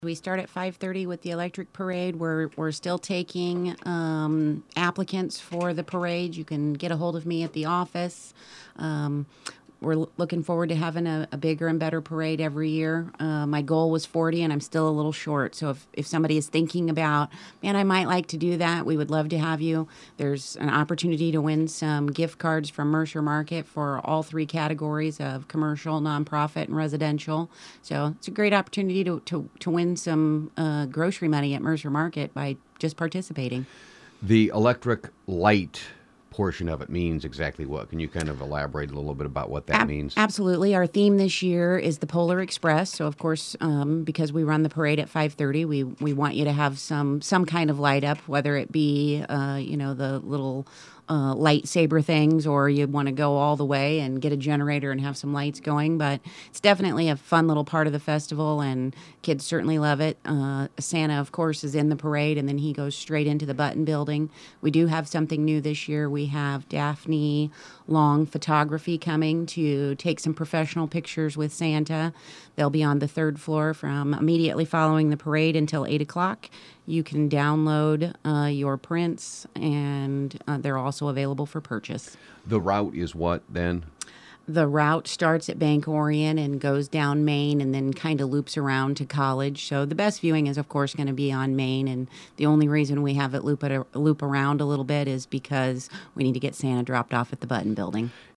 We start at 5:30 with the electric parade. We're still taking applicants for the parade. You can get a hold of me at the office. Um, we're looking forward to having a bigger and better parade every year. My goal was 40, and I'm still a little short. So if somebody is thinking about, man, I might like to do that, we would love to have you. There's an opportunity to win some gift cards from Mercer Market for all three categories of commercial, nonprofit, and residential. So it's a great opportunity to win some grocery money at Mercer Market by just participating. The electric light portion of it means exactly what? Can you kind of elaborate a little bit about what that means? Absolutely. Our theme this year is the Polar Express. So, of course, because we run the parade at 5:30, we want you to have some kind of light up, whether it be the little lightsaber things, or you want to go all the way and get a generator and have some lights going. But it's definitely a fun little part of the festival, and kids certainly love it. Santa, of course, is in the parade, and then he goes straight into the Button Building. We do have something new this year. We have Daphne Long Photography coming to take some professional pictures with Santa. They'll be on the third floor from immediately following the parade until 8 o'clock. You can download your prints, and they're also available for purchase. The route is what then? The route starts at Bank Orion and goes down Main and then kind of loops around to College. So the best viewing is, of course, going to be on Main. And the only reason we have it loop around a little bit is because we need to get Santa dropped off at the Button Building.